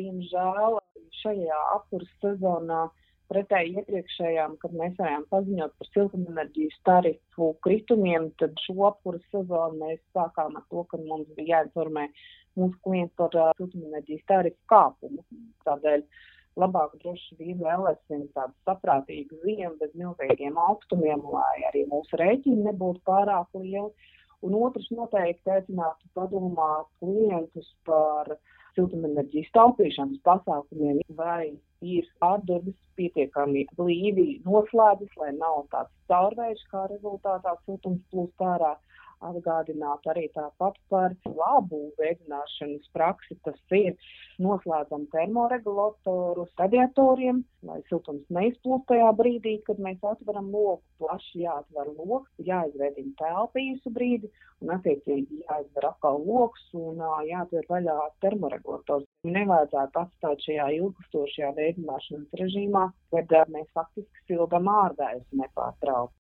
diemžēl šajā apkurses sezonā pretēji iepriekšējām, kad mēs varējām paziņot par siltumenerģijas tarifu kritumiem, tad šo apkurses sezonu mēs sākām ar to, ka mums bija jāinformē mūsu klienti par siltumenerģijas tarifu kāpumu. Tādēļ labāk droši vien vēlēsim tādu saprātīgu ziemu bez milzīgiem augstumiem, lai arī mūsu rēķini nebūtu pārāk lieli. Un otrs noteikti aicinātu padomāt klientus par siltumenerģijas taupīšanas pasākumiem, vai ir ārdurvis pietiekami blīvi noslēdzas, lai nav tāds caurvējš, kā rezultātā siltums plūst ārā. Atgādināt arī tāpat par labu veicināšanas praksi, tas ir noslēdzam termoregulatorus radiatoriem, lai siltums neizplūst tajā brīdī, kad mēs atveram loku, plaši jāatver loks, jāizveidina telpa īsu brīdi un attiecīgi jāizver atkal loks un jāatver vaļā termoregulators. Nevajadzētu atstāt šajā ilgstošajā veicināšanas režīmā, kad mēs faktiski sildam ārdējus nepārtraukti.